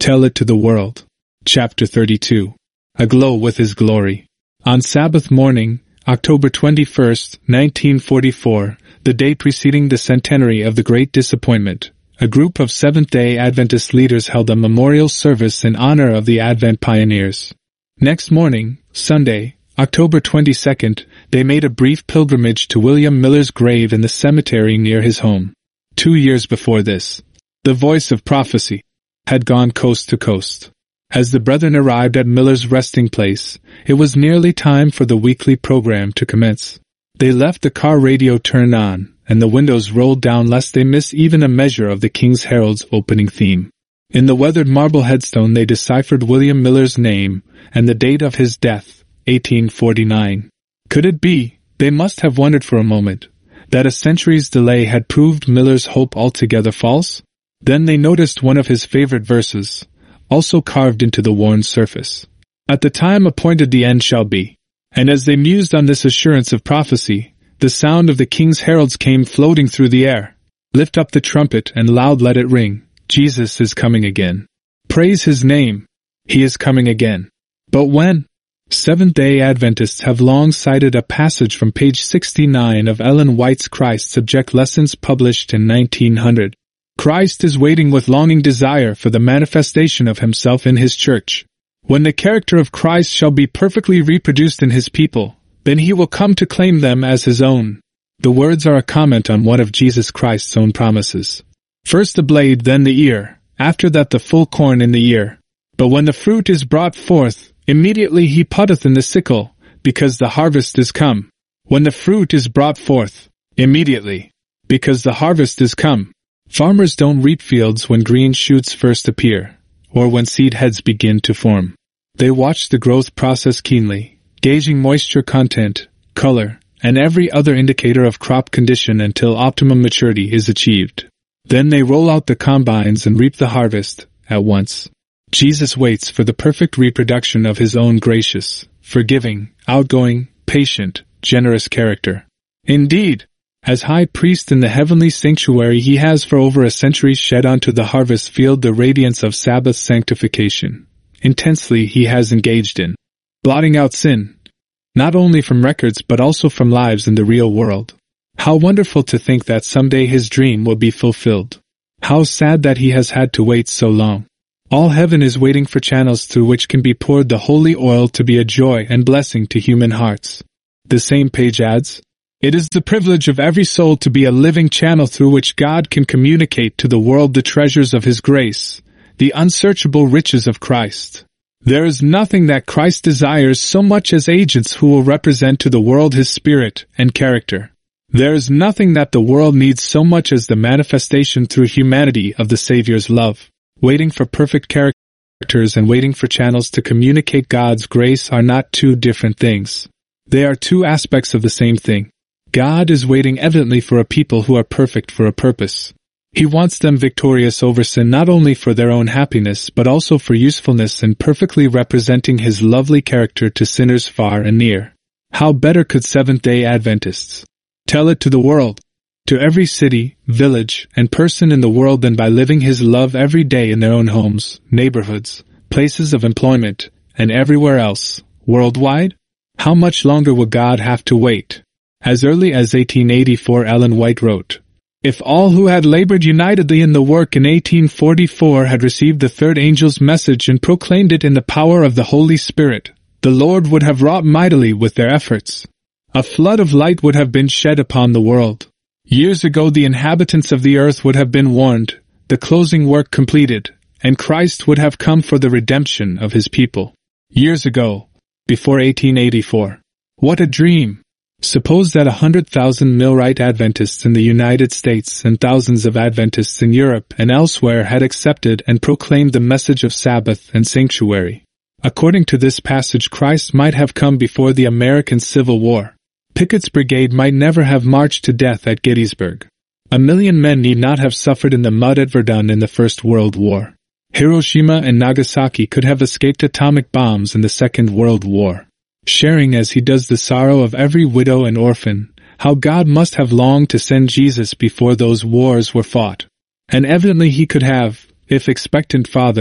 Tell it to the world. Chapter 32. Aglow with His Glory. On Sabbath morning, October 21, 1944, the day preceding the centenary of the Great Disappointment, a group of Seventh-day Adventist leaders held a memorial service in honor of the Advent pioneers. Next morning, Sunday, October 22nd, they made a brief pilgrimage to William Miller's grave in the cemetery near his home. 2 years before this, the voice of prophecy had gone coast to coast. As the brethren arrived at Miller's resting place, it was nearly time for the weekly program to commence. They left the car radio turned on, and the windows rolled down lest they miss even a measure of the King's Herald's opening theme. In the weathered marble headstone they deciphered William Miller's name and the date of his death, 1849. Could it be, they must have wondered for a moment, that a century's delay had proved Miller's hope altogether false? Then they noticed one of his favorite verses, also carved into the worn surface. At the time appointed the end shall be. And as they mused on this assurance of prophecy, the sound of the King's heralds came floating through the air. Lift up the trumpet and loud let it ring. Jesus is coming again. Praise His name. He is coming again. But when? Seventh-day Adventists have long cited a passage from page 69 of Ellen White's Christ Subject Lessons published in 1900. Christ is waiting with longing desire for the manifestation of Himself in His church. When the character of Christ shall be perfectly reproduced in His people, then He will come to claim them as His own. The words are a comment on one of Jesus Christ's own promises. First the blade, then the ear, after that the full corn in the ear. But when the fruit is brought forth, immediately He putteth in the sickle, because the harvest is come. When the fruit is brought forth, immediately, because the harvest is come. Farmers don't reap fields when green shoots first appear, or when seed heads begin to form. They watch the growth process keenly, gauging moisture content, color, and every other indicator of crop condition until optimum maturity is achieved. Then they roll out the combines and reap the harvest at once. Jesus waits for the perfect reproduction of His own gracious, forgiving, outgoing, patient, generous character. Indeed, as high priest in the heavenly sanctuary He has for over a century shed onto the harvest field the radiance of Sabbath sanctification. Intensely He has engaged in blotting out sin, not only from records but also from lives in the real world. How wonderful to think that someday His dream will be fulfilled. How sad that He has had to wait so long. All heaven is waiting for channels through which can be poured the holy oil to be a joy and blessing to human hearts. The same page adds, it is the privilege of every soul to be a living channel through which God can communicate to the world the treasures of His grace, the unsearchable riches of Christ. There is nothing that Christ desires so much as agents who will represent to the world His spirit and character. There is nothing that the world needs so much as the manifestation through humanity of the Savior's love. Waiting for perfect characters and waiting for channels to communicate God's grace are not two different things. They are two aspects of the same thing. God is waiting evidently for a people who are perfect for a purpose. He wants them victorious over sin not only for their own happiness but also for usefulness in perfectly representing His lovely character to sinners far and near. How better could Seventh-day Adventists tell it to the world, to every city, village, and person in the world than by living His love every day in their own homes, neighborhoods, places of employment, and everywhere else, worldwide? How much longer will God have to wait? As early as 1884 Ellen White wrote, if all who had labored unitedly in the work in 1844 had received the third angel's message and proclaimed it in the power of the Holy Spirit, the Lord would have wrought mightily with their efforts. A flood of light would have been shed upon the world. Years ago the inhabitants of the earth would have been warned, the closing work completed, and Christ would have come for the redemption of His people. Years ago, before 1884. What a dream! Suppose that 100,000 Millwright Adventists in the United States and thousands of Adventists in Europe and elsewhere had accepted and proclaimed the message of Sabbath and sanctuary. According to this passage, Christ might have come before the American Civil War. Pickett's brigade might never have marched to death at Gettysburg. 1 million men need not have suffered in the mud at Verdun in the First World War. Hiroshima and Nagasaki could have escaped atomic bombs in the Second World War. Sharing as He does the sorrow of every widow and orphan, how God must have longed to send Jesus before those wars were fought. And evidently He could have, if expectant Father,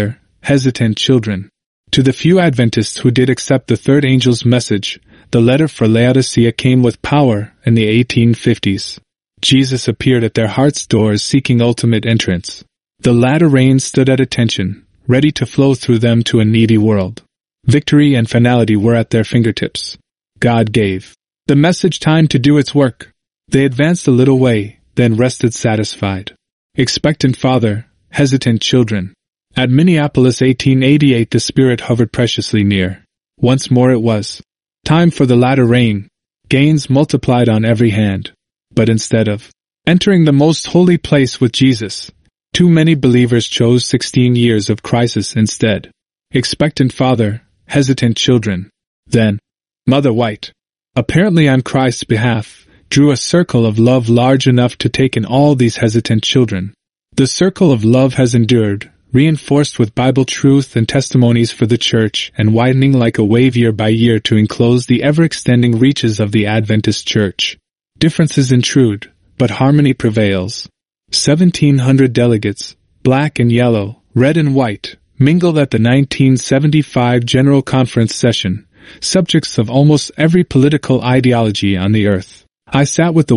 hesitant children. To the few Adventists who did accept the third angel's message, the letter for Laodicea came with power in the 1850s. Jesus appeared at their hearts' doors seeking ultimate entrance. The latter rain stood at attention, ready to flow through them to a needy world. Victory and finality were at their fingertips. God gave the message time to do its work. They advanced a little way, then rested satisfied. Expectant father, hesitant children. At Minneapolis 1888 the Spirit hovered preciously near. Once more it was time for the latter rain. Gains multiplied on every hand. But instead of entering the most holy place with Jesus, too many believers chose 16 years of crisis instead. Expectant father, hesitant children. Then, Mother White, apparently on Christ's behalf, drew a circle of love large enough to take in all these hesitant children. The circle of love has endured, reinforced with Bible truth and testimonies for the Church, and widening like a wave year by year to enclose the ever-extending reaches of the Adventist Church. Differences intrude, but harmony prevails. 1,700 delegates, black and yellow, red and white, mingled at the 1975 General Conference session, subjects of almost every political ideology on the earth. I sat with the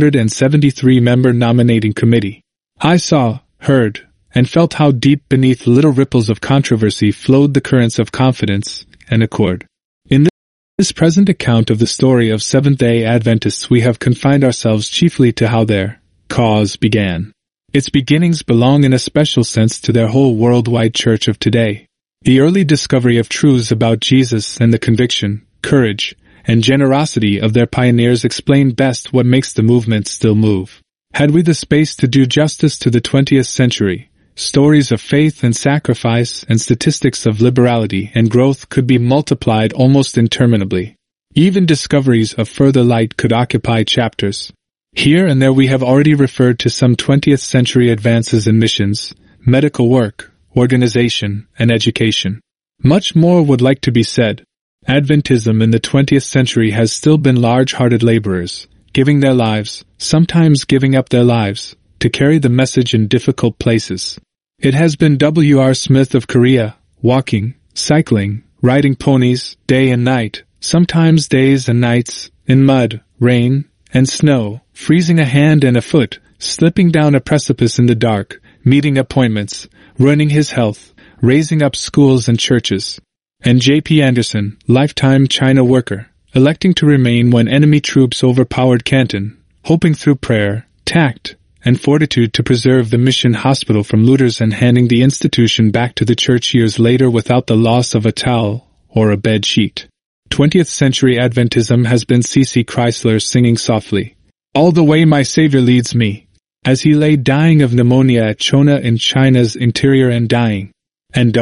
173-member nominating committee. I saw, heard, and felt how deep beneath little ripples of controversy flowed the currents of confidence and accord. In this present account of the story of Seventh-day Adventists we have confined ourselves chiefly to how their cause began. Its beginnings belong in a special sense to their whole worldwide church of today. The early discovery of truths about Jesus and the conviction, courage, and generosity of their pioneers explain best what makes the movement still move. Had we the space to do justice to the 20th century, stories of faith and sacrifice and statistics of liberality and growth could be multiplied almost interminably. Even discoveries of further light could occupy chapters. Here and there we have already referred to some 20th century advances in missions, medical work, organization, and education. Much more would like to be said. Adventism in the 20th century has still been large-hearted laborers, giving their lives, sometimes giving up their lives, to carry the message in difficult places. It has been W.R. Smith of Korea, walking, cycling, riding ponies, day and night, sometimes days and nights, in mud, rain, and snow, freezing a hand and a foot, slipping down a precipice in the dark, meeting appointments, ruining his health, raising up schools and churches. And J.P. Anderson, lifetime China worker, electing to remain when enemy troops overpowered Canton, hoping through prayer, tact, and fortitude to preserve the mission hospital from looters and handing the institution back to the church years later without the loss of a towel or a bed sheet. 20th century Adventism has been C.C. Chrysler singing softly, "All the way my Savior leads me," as he lay dying of pneumonia at Chona in China's interior and dying. And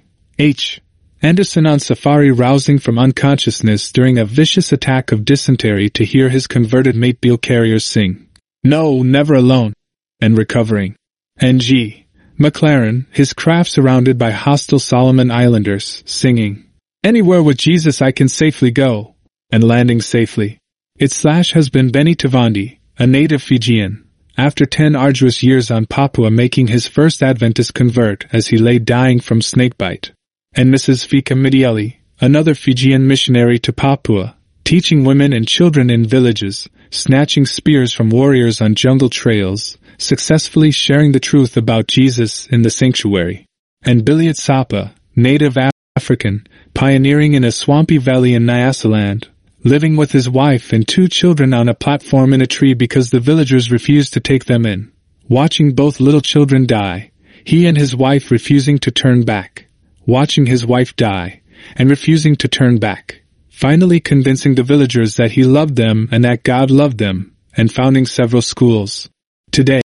W.H. Anderson on safari rousing from unconsciousness during a vicious attack of dysentery to hear his converted mate Bill Carriers sing, "No, never alone," and recovering. And G. McLaren, his craft surrounded by hostile Solomon Islanders, singing, "Anywhere with Jesus I can safely go," and landing safely. Its / has been Benny Tavandi, a native Fijian, after 10 arduous years on Papua making his first Adventist convert as he lay dying from snakebite. And Mrs. Fika Midieli, another Fijian missionary to Papua, teaching women and children in villages, snatching spears from warriors on jungle trails, successfully sharing the truth about Jesus in the sanctuary. And Biliat Sapa, native African, pioneering in a swampy valley in Nyasaland, living with his wife and 2 children on a platform in a tree because the villagers refused to take them in, watching both little children die, he and his wife refusing to turn back, watching his wife die, and refusing to turn back, finally convincing the villagers that he loved them and that God loved them, and founding several schools. Today,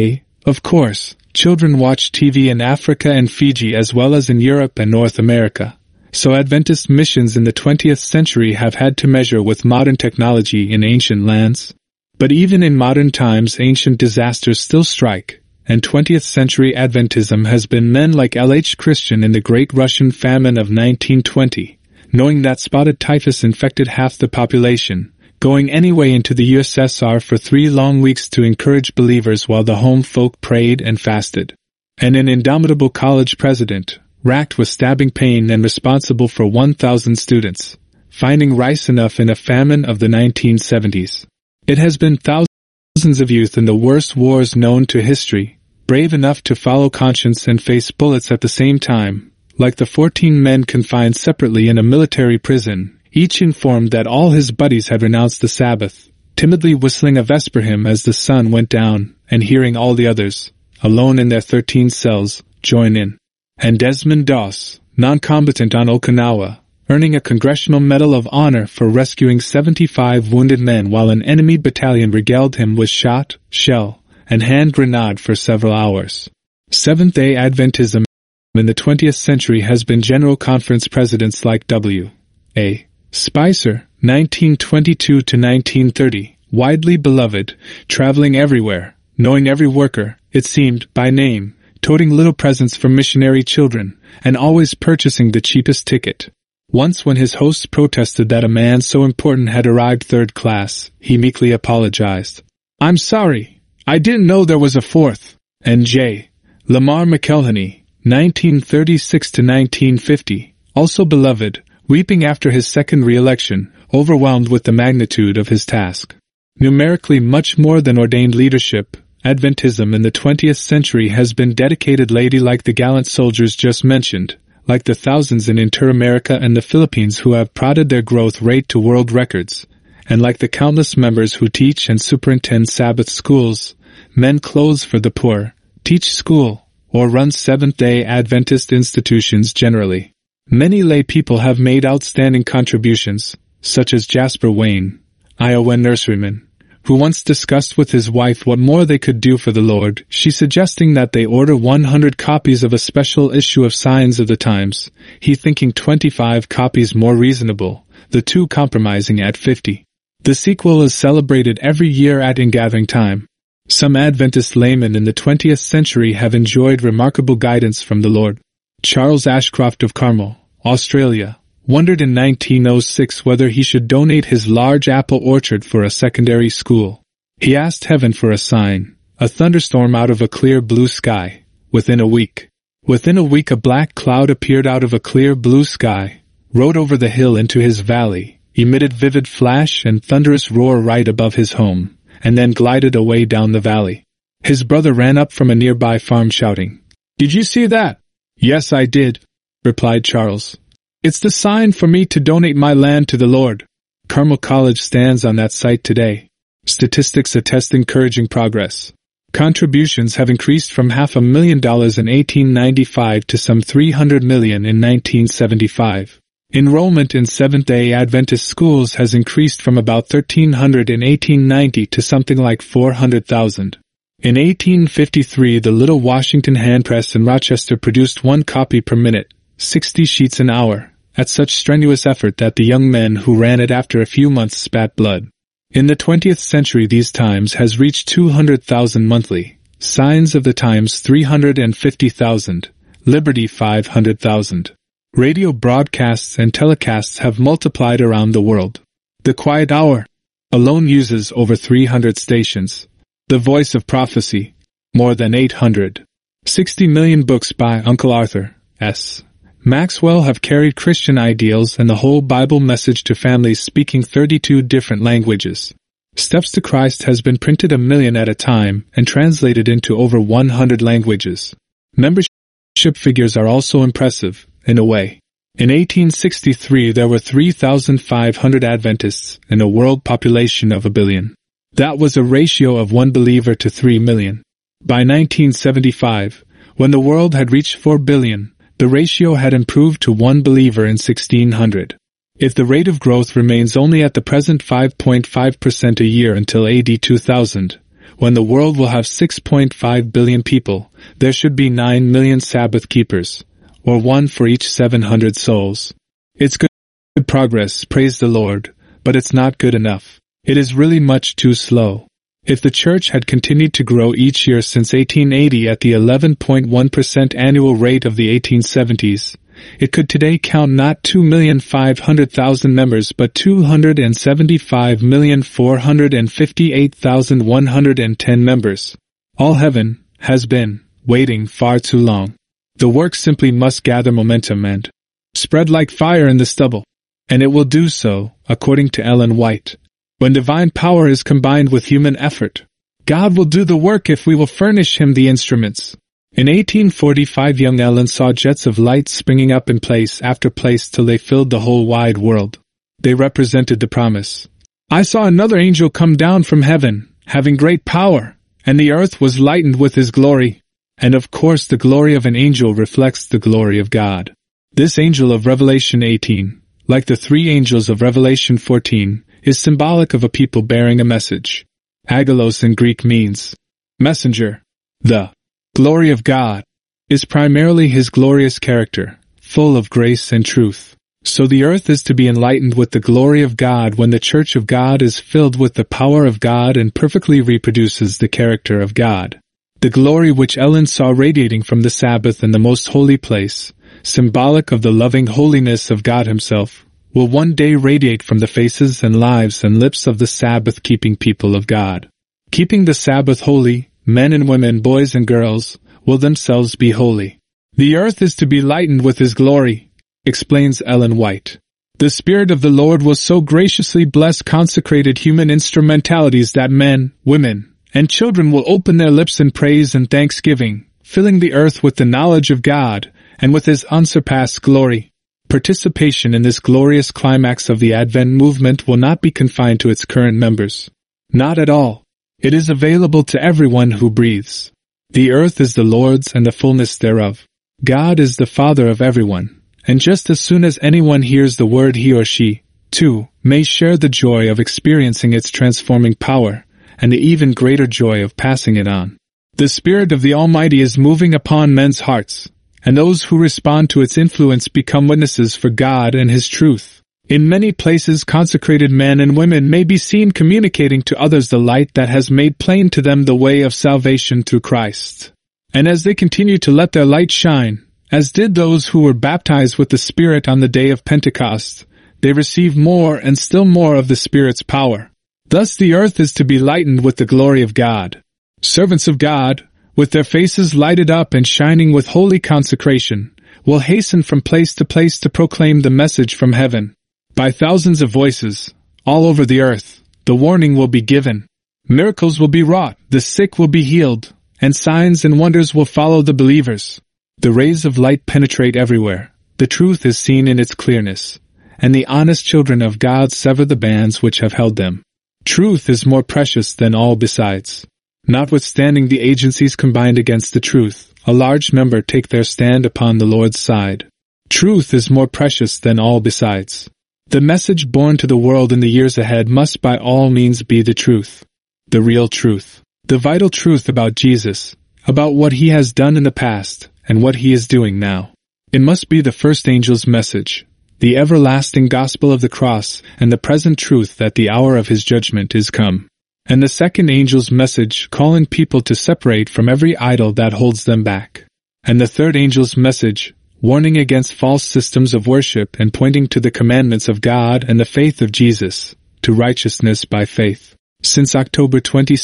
of course, children watch TV in Africa and Fiji as well as in Europe and North America. So Adventist missions in the 20th century have had to measure with modern technology in ancient lands. But even in modern times ancient disasters still strike, and 20th century Adventism has been men like L.H. Christian in the Great Russian Famine of 1920, knowing that spotted typhus infected half the population, going anyway into the USSR for 3 long weeks to encourage believers while the home folk prayed and fasted. And an indomitable college president, racked with stabbing pain and responsible for 1,000 students, finding rice enough in a famine of the 1970s. It has been thousands of youth in the worst wars known to history, brave enough to follow conscience and face bullets at the same time, like the 14 men confined separately in a military prison, each informed that all his buddies had renounced the Sabbath, timidly whistling a vesper hymn as the sun went down, and hearing all the others, alone in their 13 cells, join in. And Desmond Doss, non-combatant on Okinawa, earning a Congressional Medal of Honor for rescuing 75 wounded men while an enemy battalion regaled him with shot, shell, and hand grenade for several hours. Seventh-day Adventism in the 20th century has been General Conference presidents like W. A. Spicer, 1922 to 1930, widely beloved, traveling everywhere, knowing every worker, it seemed, by name, toting little presents for missionary children, and always purchasing the cheapest ticket. Once when his hosts protested that a man so important had arrived third class, he meekly apologized. "I'm sorry, I didn't know there was a fourth." And J. Lamar McElhenney, 1936 to 1950, also beloved, weeping after his second re-election, overwhelmed with the magnitude of his task. Numerically much more than ordained leadership, Adventism in the 20th century has been dedicated lady like the gallant soldiers just mentioned, like the thousands in Inter-America and the Philippines who have prodded their growth rate to world records, and like the countless members who teach and superintend Sabbath schools, mend clothes for the poor, teach school, or run Seventh-day Adventist institutions generally. Many lay people have made outstanding contributions, such as Jasper Wayne, Iowa nurseryman, who once discussed with his wife what more they could do for the Lord, she suggesting that they order 100 copies of a special issue of Signs of the Times, he thinking 25 copies more reasonable, the two compromising at 50. The sequel is celebrated every year at ingathering time. Some Adventist laymen in the 20th century have enjoyed remarkable guidance from the Lord. Charles Ashcroft of Carmel, Australia, wondered in 1906 whether he should donate his large apple orchard for a secondary school. He asked heaven for a sign, a thunderstorm out of a clear blue sky, within a week. Within a week a black cloud appeared out of a clear blue sky, rode over the hill into his valley, emitted vivid flash and thunderous roar right above his home, and then glided away down the valley. His brother ran up from a nearby farm shouting, "Did you see that?" "Yes, I did," replied Charles. "It's the sign for me to donate my land to the Lord." Carmel College stands on that site today. Statistics attest encouraging progress. Contributions have increased from $500,000 in 1895 to some $300 million in 1975. Enrollment in Seventh-day Adventist schools has increased from about 1,300 in 1890 to something like 400,000. In 1853, the Little Washington Handpress in Rochester produced 1 copy per minute, 60 sheets an hour, at such strenuous effort that the young men who ran it after a few months spat blood. In the 20th century these Times has reached 200,000 monthly, Signs of the Times 350,000, Liberty 500,000. Radio broadcasts and telecasts have multiplied around the world. The Quiet Hour alone uses over 300 stations. The Voice of Prophecy, more than 800. 60 million books by Uncle Arthur S. Maxwell have carried Christian ideals and the whole Bible message to families speaking 32 different languages. Steps to Christ has been printed 1 million at a time and translated into over 100 languages. Membership figures are also impressive, in a way. In 1863 there were 3,500 Adventists in a world population of 1 billion. That was a ratio of 1 believer to 3 million. By 1975, when the world had reached 4 billion, the ratio had improved to 1 believer in 1600. If the rate of growth remains only at the present 5.5% a year until AD 2000, when the world will have 6.5 billion people, there should be 9 million Sabbath keepers, or 1 for each 700 souls. It's good progress, praise the Lord, but it's not good enough. It is really much too slow. If the church had continued to grow each year since 1880 at the 11.1% annual rate of the 1870s, it could today count not 2,500,000 members but 275,458,110 members. All heaven has been waiting far too long. The work simply must gather momentum and spread like fire in the stubble. And it will do so, according to Ellen White. When divine power is combined with human effort, God will do the work if we will furnish Him the instruments. In 1845, young Ellen saw jets of light springing up in place after place till they filled the whole wide world. They represented the promise. I saw another angel come down from heaven, having great power, and the earth was lightened with his glory. And of course the glory of an angel reflects the glory of God. This angel of Revelation 18, like the three angels of Revelation 14, is symbolic of a people bearing a message. Angelos in Greek means messenger. The glory of God is primarily His glorious character, full of grace and truth. So the earth is to be enlightened with the glory of God when the Church of God is filled with the power of God and perfectly reproduces the character of God. The glory which Ellen saw radiating from the Sabbath in the most holy place, symbolic of the loving holiness of God Himself, will one day radiate from the faces and lives and lips of the Sabbath-keeping people of God. Keeping the Sabbath holy, men and women, boys and girls, will themselves be holy. The earth is to be lightened with His glory, explains Ellen White. The Spirit of the Lord will so graciously bless consecrated human instrumentalities that men, women, and children will open their lips in praise and thanksgiving, filling the earth with the knowledge of God and with His unsurpassed glory. Participation in this glorious climax of the Advent movement will not be confined to its current members. Not at all. It is available to everyone who breathes. The earth is the Lord's and the fullness thereof. God is the Father of everyone. And just as soon as anyone hears the word, he or she, too, may share the joy of experiencing its transforming power, and the even greater joy of passing it on. The Spirit of the Almighty is moving upon men's hearts, and those who respond to its influence become witnesses for God and His truth. In many places, consecrated men and women may be seen communicating to others the light that has made plain to them the way of salvation through Christ. And as they continue to let their light shine, as did those who were baptized with the Spirit on the day of Pentecost, they receive more and still more of the Spirit's power. Thus the earth is to be lightened with the glory of God. Servants of God, with their faces lighted up and shining with holy consecration, will hasten from place to proclaim the message from heaven. By thousands of voices, all over the earth, the warning will be given. Miracles will be wrought, the sick will be healed, and signs and wonders will follow the believers. The rays of light penetrate everywhere, the truth is seen in its clearness, and the honest children of God sever the bands which have held them. Truth is more precious than all besides. Notwithstanding the agencies combined against the truth, a large number take their stand upon the Lord's side. Truth is more precious than all besides. The message borne to the world in the years ahead must by all means be the truth. The real truth. The vital truth about Jesus, about what He has done in the past, and what He is doing now. It must be the first angel's message, the everlasting gospel of the cross, and the present truth that the hour of His judgment is come. And the second angel's message, calling people to separate from every idol that holds them back. And the third angel's message, warning against false systems of worship and pointing to the commandments of God and the faith of Jesus, to righteousness by faith. Since October 22,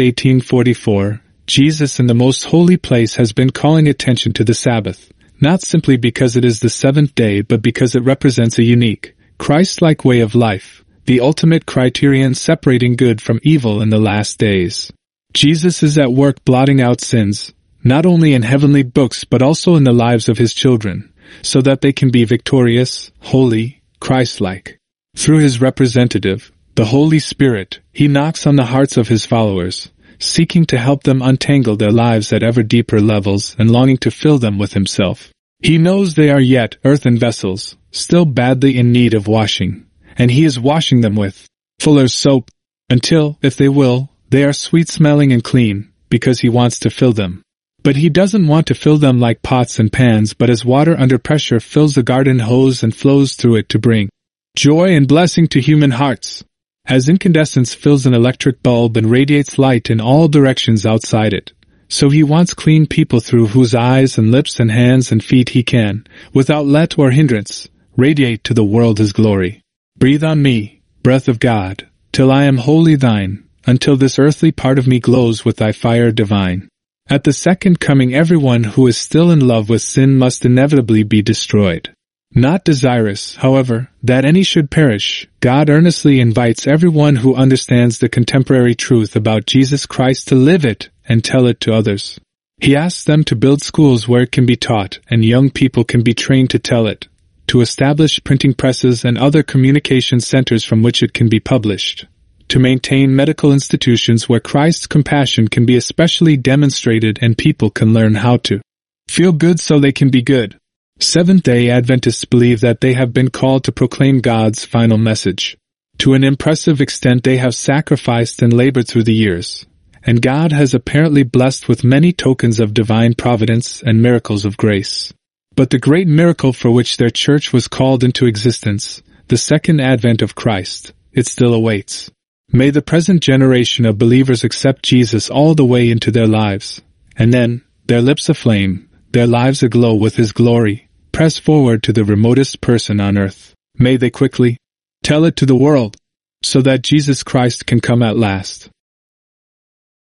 1844, Jesus in the most holy place has been calling attention to the Sabbath, not simply because it is the seventh day but because it represents a unique, Christ-like way of life, the ultimate criterion separating good from evil in the last days. Jesus is at work blotting out sins, not only in heavenly books but also in the lives of His children, so that they can be victorious, holy, Christ-like. Through His representative, the Holy Spirit, He knocks on the hearts of His followers, seeking to help them untangle their lives at ever deeper levels and longing to fill them with Himself. He knows they are yet earthen vessels, still badly in need of washing, and He is washing them with Fuller's soap, until, if they will, they are sweet-smelling and clean, because He wants to fill them. But He doesn't want to fill them like pots and pans, but as water under pressure fills a garden hose and flows through it to bring joy and blessing to human hearts. As incandescence fills an electric bulb and radiates light in all directions outside it, so He wants clean people through whose eyes and lips and hands and feet He can, without let or hindrance, radiate to the world His glory. Breathe on me, breath of God, till I am wholly Thine, until this earthly part of me glows with Thy fire divine. At the second coming, everyone who is still in love with sin must inevitably be destroyed. Not desirous, however, that any should perish, God earnestly invites everyone who understands the contemporary truth about Jesus Christ to live it and tell it to others. He asks them to build schools where it can be taught and young people can be trained to tell it, to establish printing presses and other communication centers from which it can be published, to maintain medical institutions where Christ's compassion can be especially demonstrated and people can learn how to feel good so they can be good. Seventh-day Adventists believe that they have been called to proclaim God's final message. To an impressive extent they have sacrificed and labored through the years, and God has apparently blessed with many tokens of divine providence and miracles of grace. But the great miracle for which their church was called into existence, the second advent of Christ, it still awaits. May the present generation of believers accept Jesus all the way into their lives, and then, their lips aflame, their lives aglow with His glory, press forward to the remotest person on earth. May they quickly tell it to the world, so that Jesus Christ can come at last.